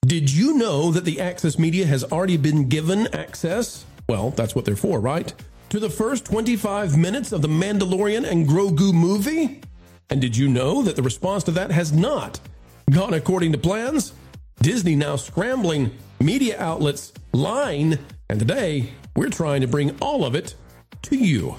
Did you know that the Access Media has already been given access? Well, that's what they're for, right? To the first 25 minutes of The Mandalorian and Grogu movie? And did you know that the response to that has not gone according to plans? Disney now scrambling media outlets line, and today we're trying to bring all of it to you.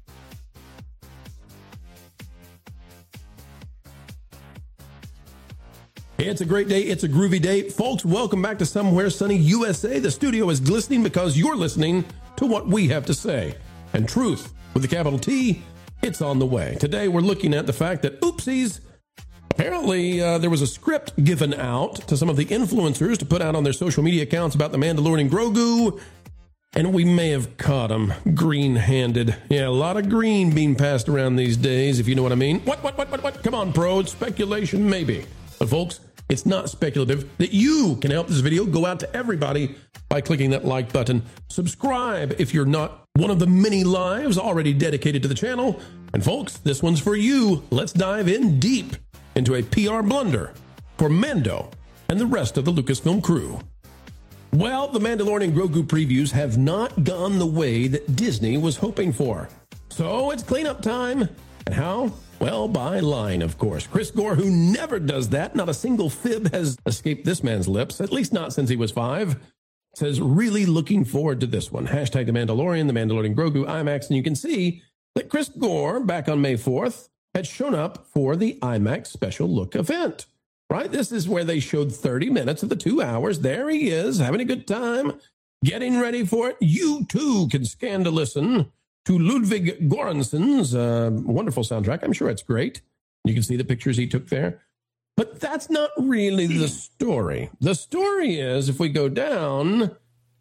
It's a great day. It's a groovy day. Folks, welcome back to Somewhere Sunny USA. The studio is glistening because you're listening to what we have to say. And truth, with a capital T, it's on the way. Today, we're looking at the fact that, oopsies, apparently there was a script given out to some of the influencers to put out on their social media accounts about The Mandalorian and Grogu, and we may have caught them green-handed. Yeah, a lot of green being passed around these days, if you know what I mean. What? Come on, pro. It's speculation, maybe. But folks, it's not speculative that you can help this video go out to everybody by clicking that like button. Subscribe if you're not one of the many lives already dedicated to the channel. And folks, this one's for you. Let's dive in deep into a PR blunder for Mando and the rest of the Lucasfilm crew. Well, the Mandalorian and Grogu previews have not gone the way that Disney was hoping for. So it's cleanup time. And how? Well, by line, of course. Chris Gore, who never does that, not a single fib has escaped this man's lips, at least not since he was 5, says, really looking forward to this one. Hashtag The Mandalorian Grogu IMAX. And you can see that Chris Gore, back on May 4th, had shown up for the IMAX special look event, right? This is where they showed 30 minutes of the 2 hours. There he is, having a good time, getting ready for it. You, too, can scan to listen to Ludwig Göransson's wonderful soundtrack. I'm sure it's great. You can see the pictures he took there. But that's not really the story. The story is, if we go down,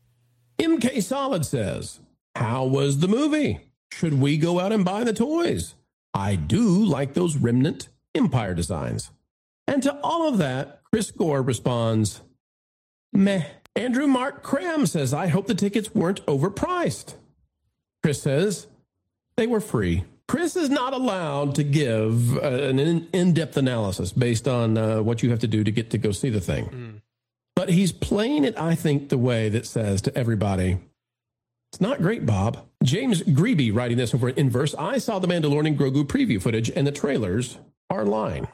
MK Solid says, how was the movie? Should we go out and buy the toys? I do like those Remnant Empire designs. And to all of that, Chris Gore responds, meh. Andrew Mark Cram says, I hope the tickets weren't overpriced. Chris says, they were free. Chris is not allowed to give an in-depth analysis based on what you have to do to get to go see the thing. But he's playing it, I think, the way that says to everybody, it's not great, Bob. James Greeby writing this over at Inverse. I saw the Mandalorian and Grogu preview footage, and the trailers are lying.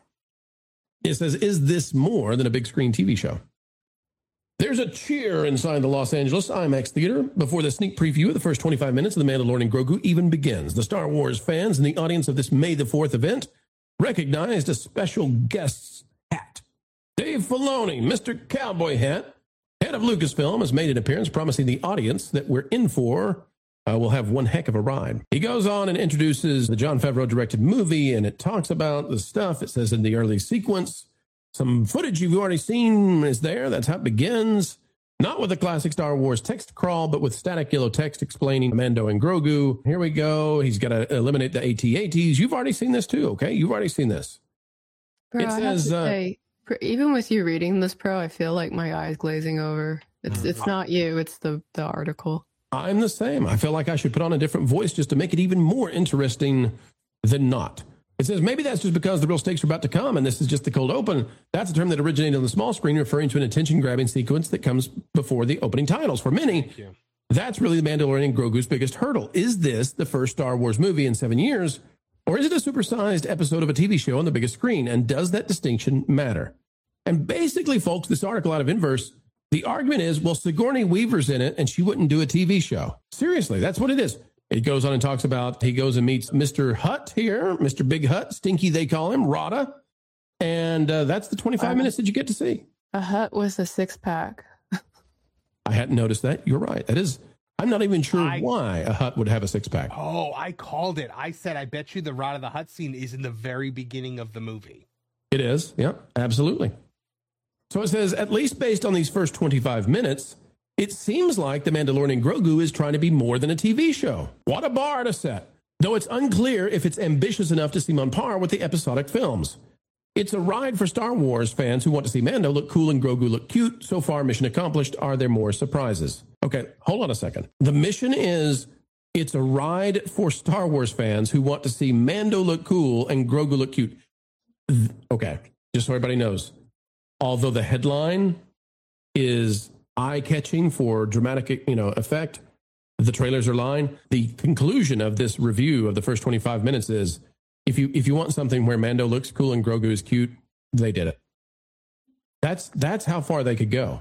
It says, is this more than a big screen TV show? There's a cheer inside the Los Angeles IMAX theater before the sneak preview of the first 25 minutes of The Mandalorian and Grogu even begins. The Star Wars fans in the audience of this May the 4th event recognized a special guest's hat. Dave Filoni, Mr. Cowboy Hat, head of Lucasfilm, has made an appearance promising the audience that we're in for will have one heck of a ride. He goes on and introduces the Jon Favreau directed movie, and it talks about the stuff. It says in the early sequence, some footage you've already seen is there. That's how it begins. Not with the classic Star Wars text crawl, but with static yellow text explaining Mando and Grogu. Here we go. He's got to eliminate the AT-ATs. You've already seen this too, okay? You've already seen this. Bro, it says, say, even with you reading this, Pro, I feel like my eyes glazing over. It's not you. It's the article. I'm the same. I feel like I should put on a different voice just to make it even more interesting than not. It says, maybe that's just because the real stakes are about to come, and this is just the cold open. That's a term that originated on the small screen, referring to an attention-grabbing sequence that comes before the opening titles. For many, that's really the Mandalorian and Grogu's biggest hurdle. Is this the first Star Wars movie in 7 years, or is it a supersized episode of a TV show on the biggest screen? And does that distinction matter? And basically, folks, this article out of Inverse, the argument is, well, Sigourney Weaver's in it, and she wouldn't do a TV show. Seriously, that's what it is. It goes on and talks about, he goes and meets Mr. Hutt here, Mr. Big Hutt, Stinky they call him, Rada. And that's the 25 minutes that you get to see. A Hutt with a six-pack. I hadn't noticed that. You're right. That is, I'm not even sure why a Hutt would have a six-pack. Oh, I called it. I said, I bet you the Rada the Hutt scene is in the very beginning of the movie. It is. Yeah, absolutely. So it says, at least based on these first 25 minutes, it seems like The Mandalorian and Grogu is trying to be more than a TV show. What a bar to set. Though it's unclear if it's ambitious enough to seem on par with the episodic films. It's a ride for Star Wars fans who want to see Mando look cool and Grogu look cute. So far, mission accomplished. Are there more surprises? Okay, hold on a second. The mission is, it's a ride for Star Wars fans who want to see Mando look cool and Grogu look cute. Okay, just so everybody knows. Although the headline is eye-catching for dramatic, effect. The trailers are lying. The conclusion of this review of the first 25 minutes is, if you want something where Mando looks cool and Grogu is cute, they did it. That's how far they could go.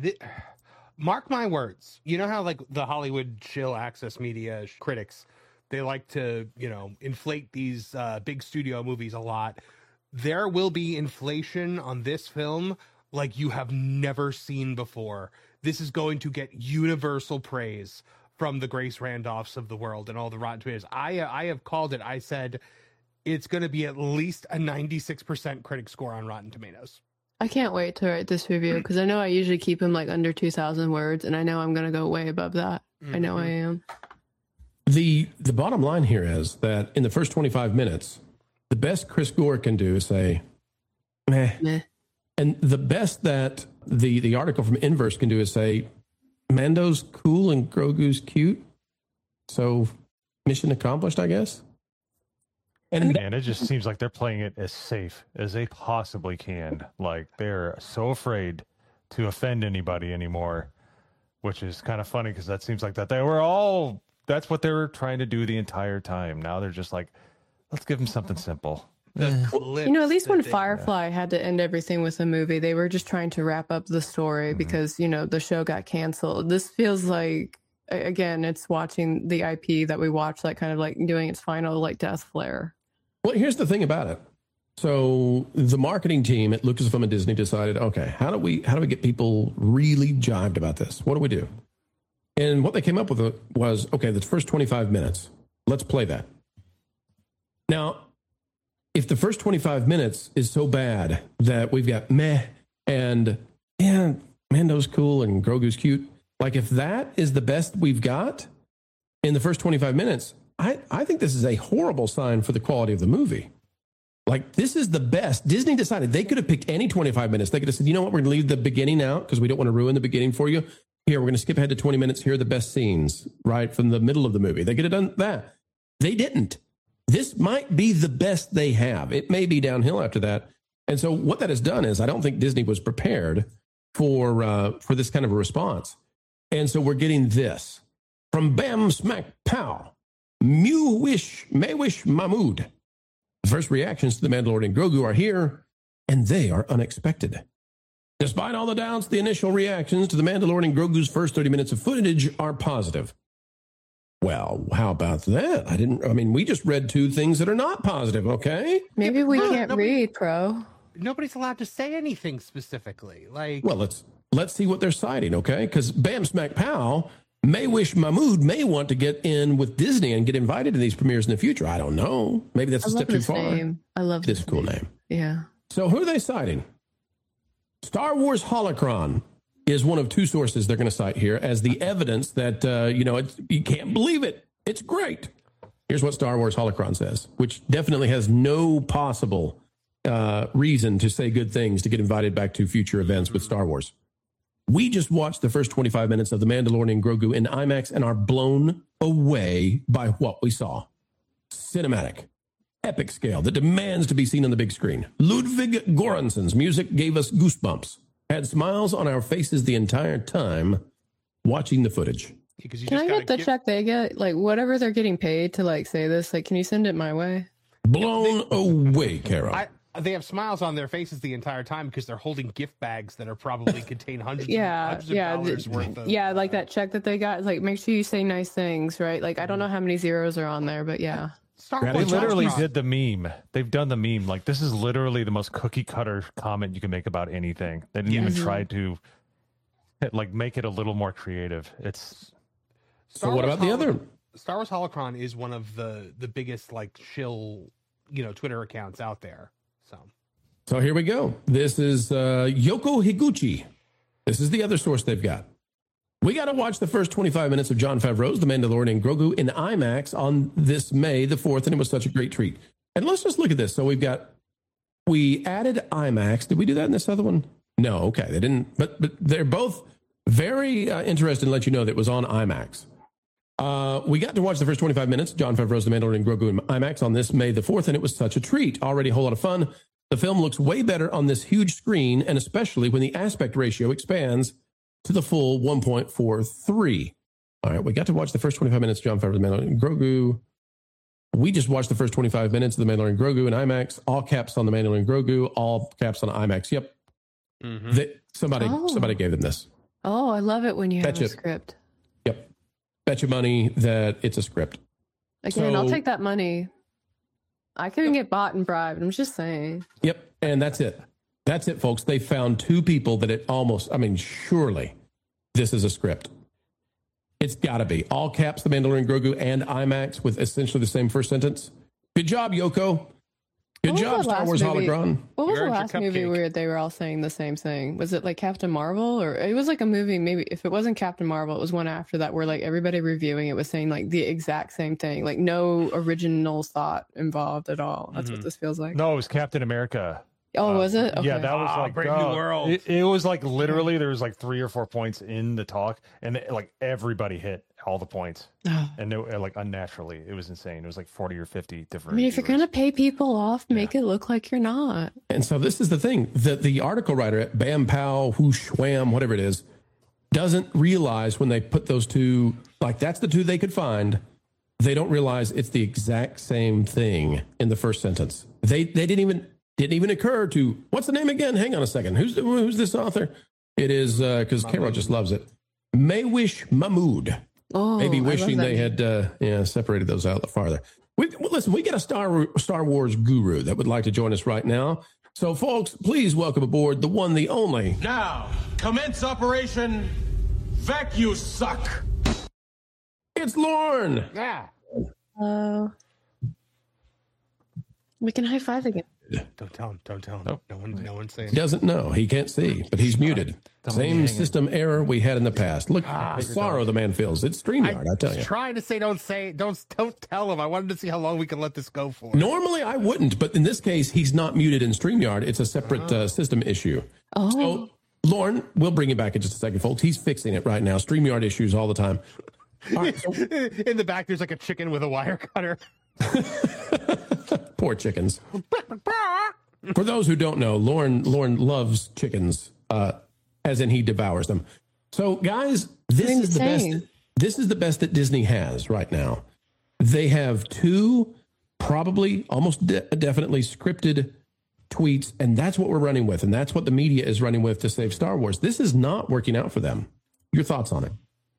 Mark my words. You know how like the Hollywood Chill Access Media critics, they like to, inflate these big studio movies a lot. There will be inflation on this film like you have never seen before. This is going to get universal praise from the Grace Randolphs of the world and all the Rotten Tomatoes. I have called it. I said it's going to be at least a 96% critic score on Rotten Tomatoes. I can't wait to write this review because I know I usually keep them like under 2,000 words, and I know I'm going to go way above that. I know I am. The bottom line here is that in the first 25 minutes, the best Chris Gore can do is say, meh. And the best that the article from Inverse can do is say, Mando's cool and Grogu's cute. So mission accomplished, I guess. And it just seems like they're playing it as safe as they possibly can. Like they're so afraid to offend anybody anymore, which is kind of funny because that seems like that they were all, that's what they were trying to do the entire time. Now they're just like, let's give them something simple. At least when Firefly had to end everything with a movie, they were just trying to wrap up the story because, the show got canceled. This feels like, again, it's watching the IP that we watched, like kind of like doing its final like death flare. Well, here's the thing about it. So the marketing team at Lucasfilm and Disney decided, okay, how do we get people really jived about this? What do we do? And what they came up with was, okay, the first 25 minutes, let's play that. Now, if the first 25 minutes is so bad that we've got meh and yeah, Mando's cool and Grogu's cute, like if that is the best we've got in the first 25 minutes, I think this is a horrible sign for the quality of the movie. Like this is the best. Disney decided they could have picked any 25 minutes. They could have said, you know what, we're going to leave the beginning out because we don't want to ruin the beginning for you. Here, we're going to skip ahead to 20 minutes. Here are the best scenes, right, from the middle of the movie. They could have done that. They didn't. This might be the best they have. It may be downhill after that. And so what that has done is I don't think Disney was prepared for this kind of a response. And so we're getting this from Bam Smack Pow, Maywish Mahmood. The first reactions to The Mandalorian Grogu are here, and they are unexpected. Despite all the doubts, the initial reactions to The Mandalorian Grogu's first 30 minutes of footage are positive. Well, how about that? We just read two things that are not positive, okay? Maybe we can't read, Pro. Nobody's allowed to say anything specifically. Well, let's see what they're citing, okay? Because Bam Smack Pow, Maywish Mahmood may want to get in with Disney and get invited to these premieres in the future. I don't know. Maybe that's a step too far. I love this. It's a cool name. Yeah. So who are they citing? Star Wars Holocron is one of two sources they're going to cite here as the evidence that, you can't believe it. It's great. Here's what Star Wars Holocron says, which definitely has no possible reason to say good things to get invited back to future events with Star Wars. We just watched the first 25 minutes of The Mandalorian Grogu in IMAX and are blown away by what we saw. Cinematic, epic scale that demands to be seen on the big screen. Ludwig Göransson's music gave us goosebumps. Had smiles on our faces the entire time watching the footage. Can I get the check they get? Like, whatever they're getting paid to, like, say this, like, can you send it my way? Blown away, Carol. They have smiles on their faces the entire time because they're holding gift bags that are probably contain hundreds of dollars worth of... Yeah, like that check that they got. Like, make sure you say nice things, right? Like, I don't know how many zeros are on there, but yeah. They literally did the meme. They've done the meme. Like, this is literally the most cookie cutter comment you can make about anything. They didn't even try to make it a little more creative. So what about the other? Star Wars Holocron is one of the biggest shill, Twitter accounts out there. So here we go. This is Yoko Higuchi. This is the other source they've got. We got to watch the first 25 minutes of Jon Favreau's The Mandalorian Grogu in IMAX on this May the 4th, and it was such a great treat. And let's just look at this. So we added IMAX. Did we do that in this other one? No, okay. They didn't, but they're both very interested in let you know that it was on IMAX. We got to watch the first 25 minutes, Jon Favreau's The Mandalorian Grogu in IMAX on this May the 4th, and it was such a treat. Already a whole lot of fun. The film looks way better on this huge screen, and especially when the aspect ratio expands to the full 1.43. All right, we got to watch the first 25 minutes of Jon Favreau's The Mandalorian Grogu. We just watched the first 25 minutes of The Mandalorian Grogu in IMAX. All caps on The Mandalorian Grogu, all caps on IMAX. Yep. Somebody gave them this. Oh, I love it when you have a script. Yep. Bet you money that it's a script. Again, I'll take that money. I couldn't get bought and bribed. I'm just saying. Yep. And that's it. That's it, folks. They found two people that it almost, surely this is a script. It's got to be. All caps, The Mandalorian Grogu and IMAX with essentially the same first sentence. Good job, Yoko. Good job, Star Wars Hologron. What was the last movie where they were all saying the same thing? Was it like Captain Marvel? Or it was like a movie, maybe if it wasn't Captain Marvel, it was one after that where like everybody reviewing it was saying like the exact same thing. Like no original thought involved at all. That's what this feels like. No, it was Captain America. Oh, was it? Okay. Yeah, that was like Brave New World. It was like literally there was like 3 or 4 points in the talk, and like everybody hit all the points, and they, like unnaturally, it was insane. It was like 40 or 50 different. If you're gonna pay people off, make it look like you're not. And so this is the thing that the article writer at Bam Pow Whoosh Wham, whatever it is, doesn't realize when they put those two, like that's the two they could find. They don't realize it's the exact same thing in the first sentence. They didn't even occur to, what's the name again? Hang on a second. Who's this author? It is, because Carol just loves it. Maywish Mahmood. Oh, maybe wishing they had separated those out farther. Listen, we get a Star Wars guru that would like to join us right now. So, folks, please welcome aboard the one, the only. Now, commence Operation VacuSuck. It's Lorne. Yeah. We can high five again. Don't tell him. Nope. No one's saying. He doesn't know. He can't see, but he's muted. Same system error we had in the past. Look, the sorrow the man feels. It's StreamYard, I tell you. Trying to say, don't tell him. I wanted to see how long we can let this go for. Normally I wouldn't, but in this case, he's not muted in StreamYard. It's a separate system issue. Oh. So, Lauren, we'll bring you back in just a second, folks. He's fixing it right now. StreamYard issues all the time. All right, so, in the back, there's like a chicken with a wire cutter. Poor chickens. For those who don't know, Lauren loves chickens, as in he devours them. So, guys, this is the best. This is the best that Disney has right now. They have two, probably almost definitely scripted tweets, and that's what we're running with, and that's what the media is running with to save Star Wars. This is not working out for them. Your thoughts on it?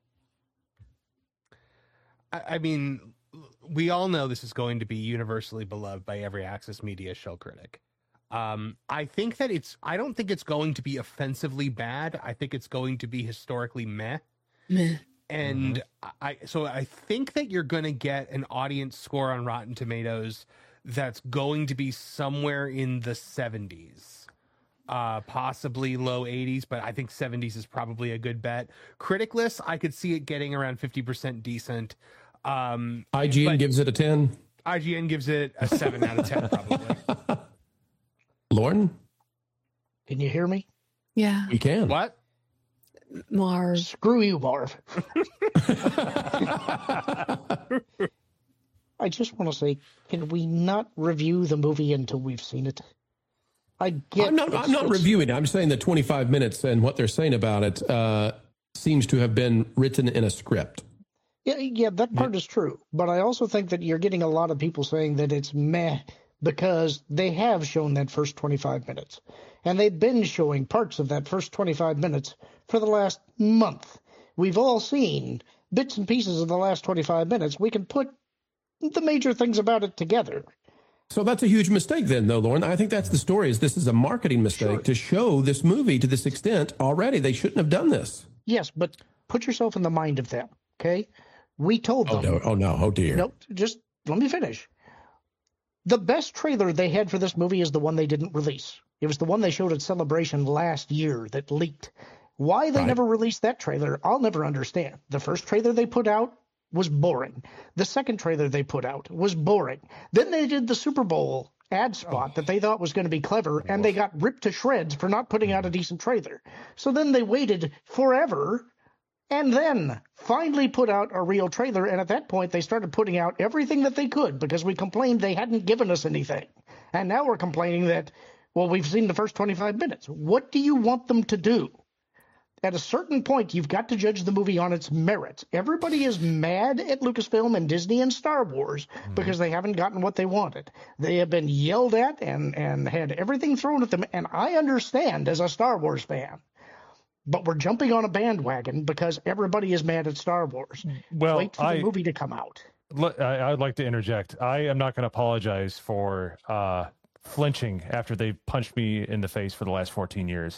I mean, we all know this is going to be universally beloved by every Access Media show critic. I think that I don't think it's going to be offensively bad. I think it's going to be historically meh. And I think that you're going to get an audience score on Rotten Tomatoes that's going to be somewhere in the 70s, possibly low 80s, but I think 70s is probably a good bet. Critic list, I could see it getting around 50% decent. IGN gives it a 10. IGN gives it a 7 out of 10, probably. Lauren? Can you hear me? Yeah. We can. What? Marv. Screw you, Marv. I just want to say, can we not review the movie until we've seen it? I'm not reviewing it. I'm saying the 25 minutes and what they're saying about it seems to have been written in a script. Yeah, that part is true. But I also think that you're getting a lot of people saying that it's meh because they have shown that first 25 minutes. And they've been showing parts of that first 25 minutes for the last month. We've all seen bits and pieces of the last 25 minutes. We can put the major things about it together. So that's a huge mistake then, though, Lauren. I think that's the story, is this is a marketing mistake to show this movie to this extent already. They shouldn't have done this. Yes, but put yourself in the mind of them, okay? We told them. Oh, no. Oh, dear. No, just let me finish. The best trailer they had for this movie is the one they didn't release. It was the one they showed at Celebration last year that leaked. Why they never released that trailer, I'll never understand. The first trailer they put out was boring. The second trailer they put out was boring. Then they did the Super Bowl ad spot that they thought was going to be clever, and they got ripped to shreds for not putting out a decent trailer. So then they waited forever and then finally put out a real trailer, and at that point they started putting out everything that they could because we complained they hadn't given us anything. And now we're complaining that, well, we've seen the first 25 minutes. What do you want them to do? at a certain point, you've got to judge the movie on its merits. Everybody is mad at Lucasfilm and Disney and Star Wars because they haven't gotten what they wanted. They have been yelled at and had everything thrown at them. And I understand as a Star Wars fan, but we're jumping on a bandwagon because everybody is mad at Star Wars. Well, wait for the movie to come out. I'd like to interject. I am not going to apologize for flinching after they punched me in the face for the last 14 years.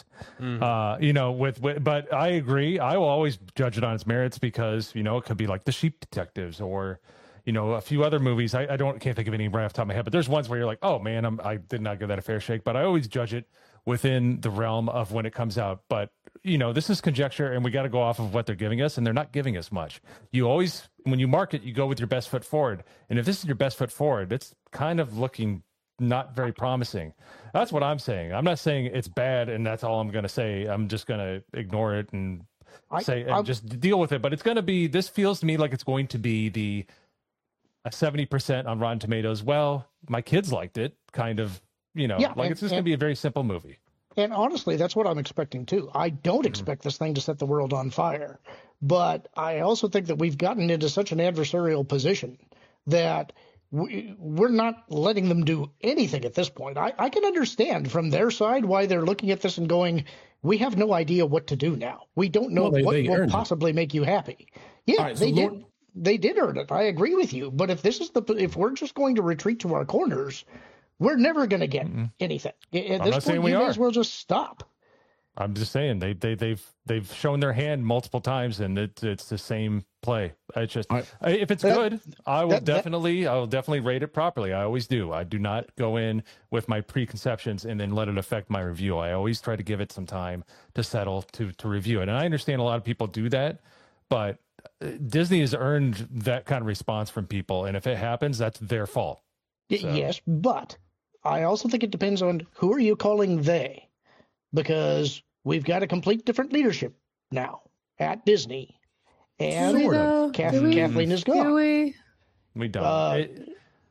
But I agree. I will always judge it on its merits because, it could be like The Sheep Detectives or, a few other movies. I can't think of any right off the top of my head, but there's ones where you're like, oh man, I did not give that a fair shake, but I always judge it within the realm of when it comes out. But, this is conjecture and we got to go off of what they're giving us, and they're not giving us much. You always, when you market, you go with your best foot forward. And if this is your best foot forward, it's kind of looking not very promising. That's what I'm saying. I'm not saying it's bad and that's all I'm going to say. I'm just going to ignore it and just deal with it. But it's going to be, this feels to me like it's going to be a 70% on Rotten Tomatoes. Well, my kids liked it, kind of, it's just going to be a very simple movie. And honestly, that's what I'm expecting too. I don't expect this thing to set the world on fire, but I also think that we've gotten into such an adversarial position that we're not letting them do anything at this point. I can understand from their side why they're looking at this and going, we have no idea what to do now. We don't know what will possibly make you happy. Yeah, right, they did earn it. I agree with you. But if we're just going to retreat to our corners, we're never going to get anything. At this point, you may as well just stop. I'm just saying they've shown their hand multiple times, and it's the same play. It's just if it's good, I will definitely rate it properly. I always do. I do not go in with my preconceptions and then let it affect my review. I always try to give it some time to settle to review it. And I understand a lot of people do that, but Disney has earned that kind of response from people, and if it happens, that's their fault. So. Yes, but I also think it depends on who are you calling they, because we've got a complete different leadership now at Disney, and Kathleen is gone. We don't.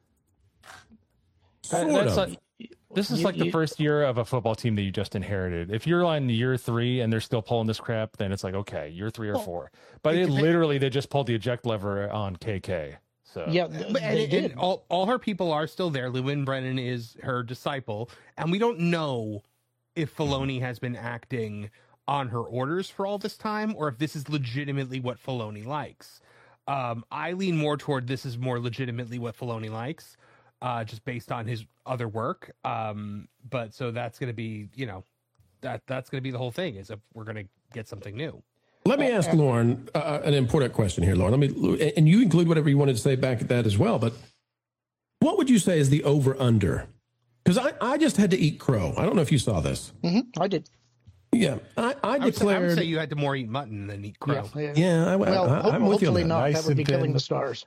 This is like the first year of a football team that you just inherited. If you're on year 3 and they're still pulling this crap, then it's like, okay, year 3 or 4. But they just pulled the eject lever on KK. So. Yeah, and all her people are still there. Lewin Brennan is her disciple, and we don't know if Filoni has been acting on her orders for all this time, or if this is legitimately what Filoni likes. I lean more toward this is more legitimately what Filoni likes, just based on his other work. But so that's going to be, that's going to be the whole thing, is if we're going to get something new. Let me ask Lauren an important question here, Lauren. And you include whatever you wanted to say back at that as well. But what would you say is the over-under? Because I just had to eat crow. I don't know if you saw this. Mm-hmm, I did. Yeah, I declared. I would say you had to more eat mutton than eat crow. Yeah, I'm with you on that. Hopefully not. That would be killing the stars.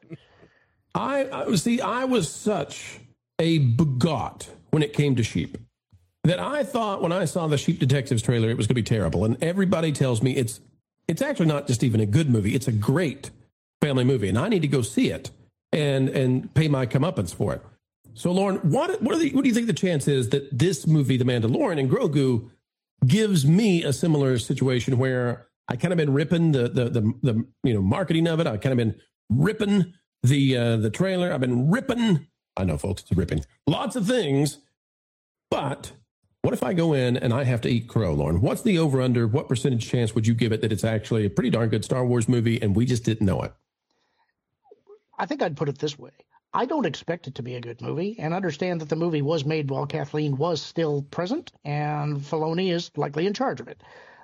I was such a bigot when it came to sheep that I thought when I saw the Sheep Detectives trailer it was going to be terrible. And everybody tells me it's actually not just even a good movie. It's a great family movie, and I need to go see it and pay my comeuppance for it. So, Lauren, what do you think the chance is that this movie, The Mandalorian and Grogu, gives me a similar situation where I kind of been ripping the marketing of it. I kind of been ripping the trailer. I've been ripping. I know, folks, it's ripping lots of things. But what if I go in and I have to eat crow, Lauren? What's the over under? What percentage chance would you give it that it's actually a pretty darn good Star Wars movie and we just didn't know it? I think I'd put it this way. I don't expect it to be a good movie, and understand that the movie was made while Kathleen was still present, and Filoni is likely in charge of it.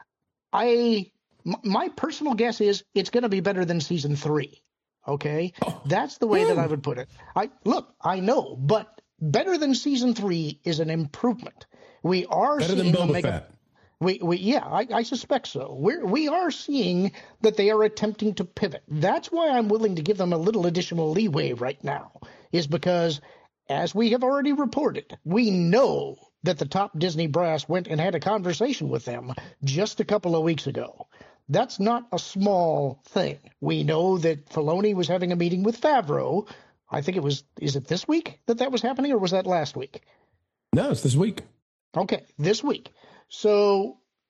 My personal guess is it's going to be better than season 3. Okay, that's the way that I would put it. I know, but better than season 3 is an improvement. We are better seeing than Boba Fett. I suspect so. We are seeing that they are attempting to pivot. That's why I'm willing to give them a little additional leeway right now, is because, as we have already reported, we know that the top Disney brass went and had a conversation with them just a couple of weeks ago. That's not a small thing. We know that Filoni was having a meeting with Favreau. I think is it this week that was happening, or was that last week? No, it's this week. Okay, this week. So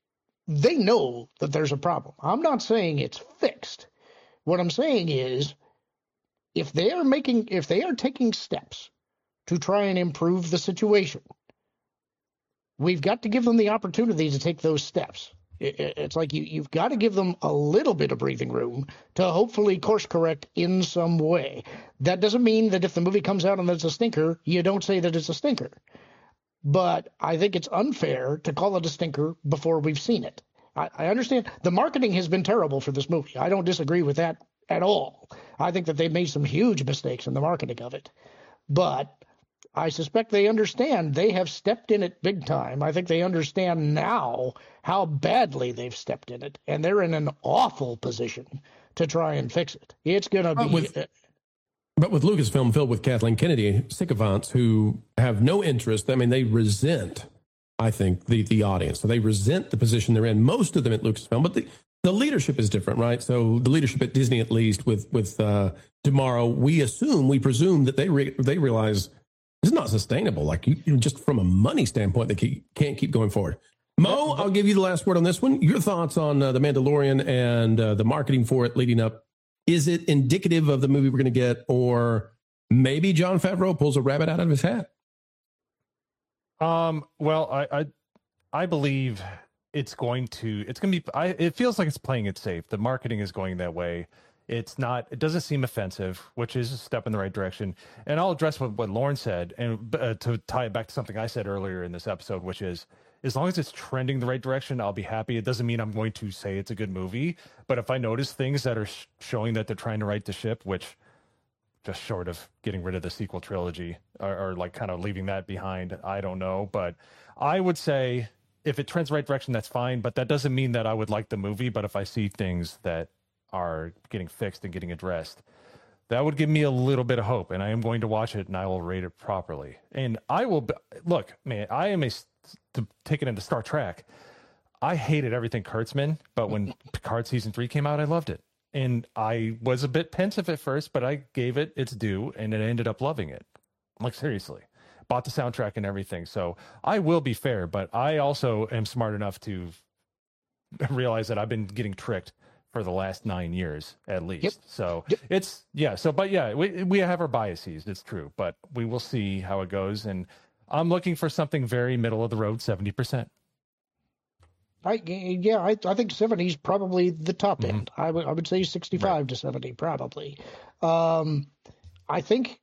they know that there's a problem. I'm not saying it's fixed. What I'm saying is, if they are taking steps to try and improve the situation, we've got to give them the opportunity to take those steps. It's like you've got to give them a little bit of breathing room to hopefully course correct in some way. That doesn't mean that if the movie comes out and it's a stinker, you don't say that it's a stinker. But I think it's unfair to call it a stinker before we've seen it. I understand the marketing has been terrible for this movie. I don't disagree with that at all. I think that they've made some huge mistakes in the marketing of it. But I suspect they understand they have stepped in it big time. I think they understand now how badly they've stepped in it, and they're in an awful position to try and fix it. It's going to be... But with Lucasfilm filled with Kathleen Kennedy sycophants who have no interest, I mean, they resent, I think, the audience. So they resent the position they're in, most of them at Lucasfilm. But the leadership is different, right? So the leadership at Disney, at least, with Tomorrow, we presume that they realize this is not sustainable. Like, you just from a money standpoint, they can't keep going forward. Mo, I'll give you the last word on this one. Your thoughts on The Mandalorian and the marketing for it leading up. Is it indicative of the movie we're going to get, or maybe Jon Favreau pulls a rabbit out of his hat? Well, I believe it feels like it's playing it safe. The marketing is going that way. It doesn't seem offensive, which is a step in the right direction. And I'll address what Lauren said, and to tie it back to something I said earlier in this episode, which is, as long as it's trending the right direction, I'll be happy. It doesn't mean I'm going to say it's a good movie, but if I notice things that are showing that they're trying to right the ship, which just short of getting rid of the sequel trilogy or like kind of leaving that behind, I don't know. But I would say if it trends the right direction, that's fine. But that doesn't mean that I would like the movie. But if I see things that are getting fixed and getting addressed, that would give me a little bit of hope. And I am going to watch it and I will rate it properly. And I will look, man, I am to take it into Star Trek. I hated everything Kurtzman, but when Picard season 3 came out, I loved it. And I was a bit pensive at first, but I gave it its due and I ended up loving it. Like, seriously. Bought the soundtrack and everything. So I will be fair, but I also am smart enough to realize that I've been getting tricked for the last 9 years at least. Yep. So it's, yeah. So, but yeah, we have our biases. It's true, but we will see how it goes. And I'm looking for something very middle of the road, 70%. I think 70 is probably the top end. I would say 65 to 70 probably. I think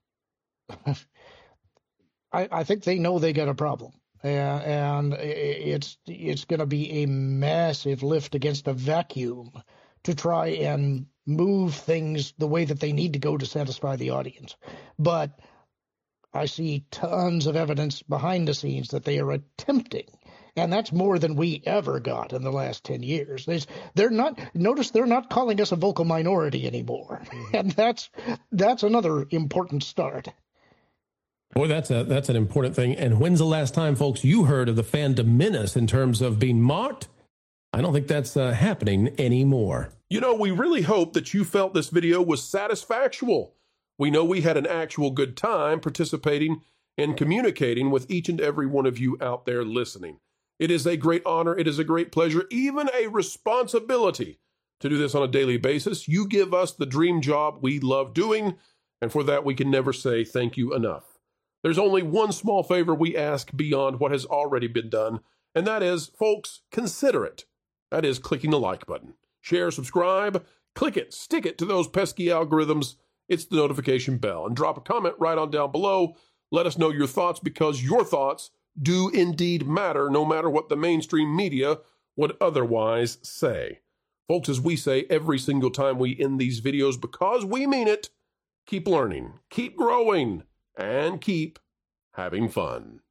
I think they know they got a problem, and it's going to be a massive lift against a vacuum to try and move things the way that they need to go to satisfy the audience. But I see tons of evidence behind the scenes that they are attempting. And that's more than we ever got in the last 10 years. They're not calling us a vocal minority anymore. And that's another important start. Boy, that's an important thing. And when's the last time, folks, you heard of the fandom menace in terms of being mocked? I don't think that's happening anymore. You know, we really hope that you felt this video was satisfactual. We know we had an actual good time participating and communicating with each and every one of you out there listening. It is a great honor. It is a great pleasure, even a responsibility to do this on a daily basis. You give us the dream job we love doing, and for that we can never say thank you enough. There's only one small favor we ask beyond what has already been done, and that is, folks, consider it. That is clicking the like button. Share, subscribe, click it, stick it to those pesky algorithms. It's the notification bell, and drop a comment right on down below. Let us know your thoughts, because your thoughts do indeed matter, no matter what the mainstream media would otherwise say. Folks, as we say every single time we end these videos, because we mean it, keep learning, keep growing, and keep having fun.